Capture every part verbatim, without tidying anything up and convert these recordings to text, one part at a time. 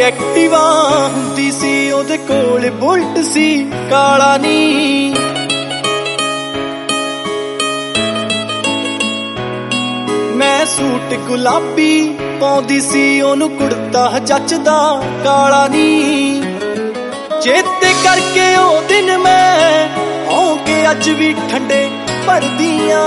Activa ਹੁੰਦੀ ਸੀ ਉਹਦੇ ਕੋਲ ਬੁਲਟ ਸੀ ਕਾਲਾ ਨੀ। ਮੈਂ ਸੂਟ ਗੁਲਾਬੀ ਪਾਉਂਦੀ ਸੀ ਉਹਨੂੰ ਕੁੜਤਾ ਜੱਚਦਾ ਕਾਲਾ ਨੀ। ਚੇਤੇ ਕਰਕੇ ਉਹ ਦਿਨ ਮੈਂ ਆਉਂਕੇ ਅੱਜ ਵੀ ਠੰਡੇ ਭਰਦੀਆਂ।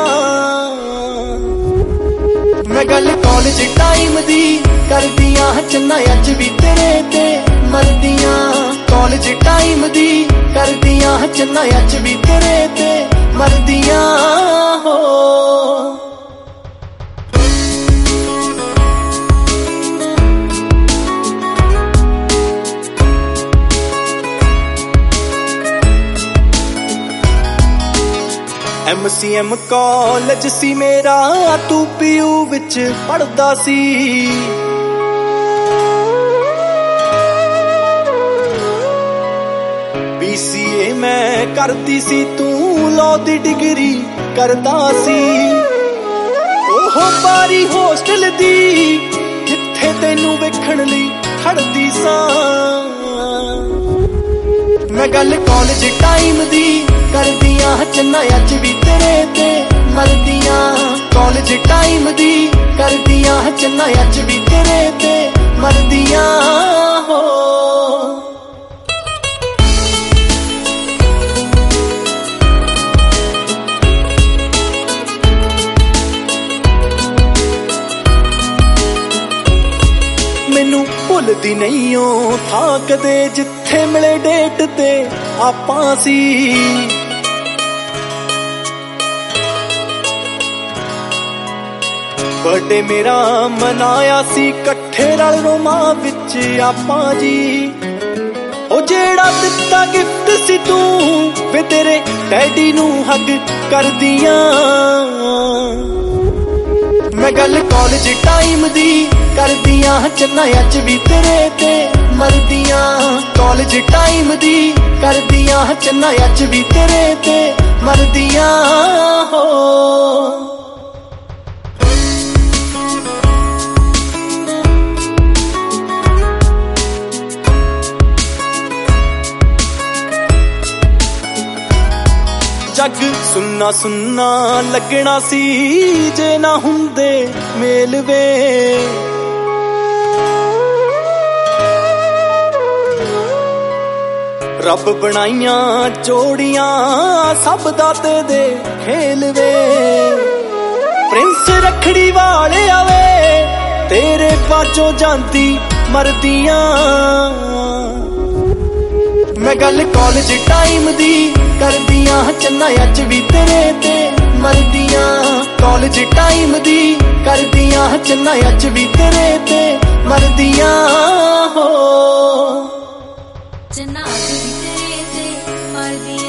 ਮੈਂ ਗੱਲ ਕਾਲਜ ਟਾਈਮ ਦੀ ਕਰਦੀਆਂ ਚੰਨਾ ਅੱਜ ਵੀ ਤੇਰੇ ਤੇ ਮਰਦੀਆਂ। ਕਾਲਜ ਟਾਈਮ ਦੀ ਕਰਦੀਆਂ ਚੰਨਾ ਅੱਜ ਵੀ ਤੇਰੇ ਤੇ ਮਰਦੀਆਂ ਹੋ। ਐਮ ਸੀ ਐਮ ਕਾਲਜ ਸੀ ਮੇਰਾ, ਤੂੰ ਪੀ ਯੂ ਵਿੱਚ ਪੜਦਾ ਸੀ। ਬੀ ਸੀ ਏ ਮੈਂ ਕਰਦੀ ਸੀ, ਤੂੰ ਲਾਅ ਦੀ ਡਿਗਰੀ ਕਰਦਾ ਸੀ। ਉਹ ਬਾਰੀ ਹੋਸਟਲ ਦੀ ਜਿੱਥੇ ਤੈਨੂੰ ਵੇਖਣ ਲਈ ਖੜਦੀ ਸਾਂ। ਮੈਂ ਗੱਲ ਕਾਲਜ ਟਾਈਮ ਦੀ ਕਰਦੀਆਂ ਚੰਨਾ ਅੱਜ ਵੀ ਤੇਰੇ ਤੇ ਮਰਦੀਆਂ। ਕਾਲਜ ਟਾਈਮ ਦੀ ਕਰਦੀਆਂ ਚੰਨਾ ਅੱਜ ਵੀ ਤੇਰੇ ਤੇ ਮਰਦੀਆਂ ਹੋ। ਮੈਨੂੰ ਭੁੱਲਦੀ ਨਹੀਂ ਓ ਥਾਂ ਕਦੇ ਜਿੱਥੇ ਮਿਲੇ ਡੇਟ ਤੇ ਆਪਾਂ ਸੀ। ਬਰਥਡੇ ਮੇਰਾ ਮਨਾਇਆ ਸੀ ਇਕੱਠੇ ਰਲ ਰੋਮਾਂ ਵਿੱਚ ਆਪਾਂ ਜੀ। ਉਹ ਜਿਹੜਾ ਦਿੱਤਾ ਗਿਫਟ ਸੀ ਤੂੰ ਵੇ ਤੇਰੇ ਡੈਡੀ ਨੂੰ ਹੱਗ ਕਰਦੀਆਂ। ਮੈਂ ਗੱਲ ਕਾਲਜ ਟਾਈਮ ਦੀ ਕਰਦੀਆਂ ਚੰਨਾ ਅੱਜ ਵੀ ਤੇਰੇ ਤੇ ਮਰਦੀਆਂ। ਕਾਲਜ ਟਾਈਮ ਦੀ ਕਰਦੀਆਂ ਚੰਨਾ ਅੱਜ ਵੀ ਤੇਰੇ ਤੇ ਮਰਦੀਆਂ ਹੋ। ਜੱਗ ਸੁੰਨਾ ਸੁੰਨਾ ਲੱਗਣਾ ਸੀ ਜੇ ਨਾ ਹੁੰਦੇ ਮੇਲ ਵੇ। ਰੱਬ ਬਣਾਈਆਂ ਜੋੜੀਆਂ ਸਭ ਦਾਤੇ ਦੇ ਖੇਲ ਵੇ। ਪ੍ਰਿੰਸ ਰੱਖੜੀ ਵਾਲੇ ਆਵੇ ਤੇਰੇ ਬਾਝੋਂ ਜਾਂਦੀ ਮਰਦੀਆਂ। ਮੈਂ ਗੱਲ ਕਾਲਜ ਟਾਈਮ ਦੀ ਕਰਦੀਆਂ ਚੰਨਾ ਅੱਜ ਵੀ ਤੇਰੇ ਤੇ ਮਰਦੀਆਂ। ਕਾਲਜ ਟਾਈਮ ਦੀ ਕਰਦੀਆਂ ਚੰਨਾ ਅੱਜ ਵੀ ਤੇਰੇ ਤੇ ਮਰਦੀਆਂ ਹੋ। ਚੰਨਾ ਅੱਜ ਵੀ ਤੇਰੇ ਤੇ ਮਰਦੀਆਂ।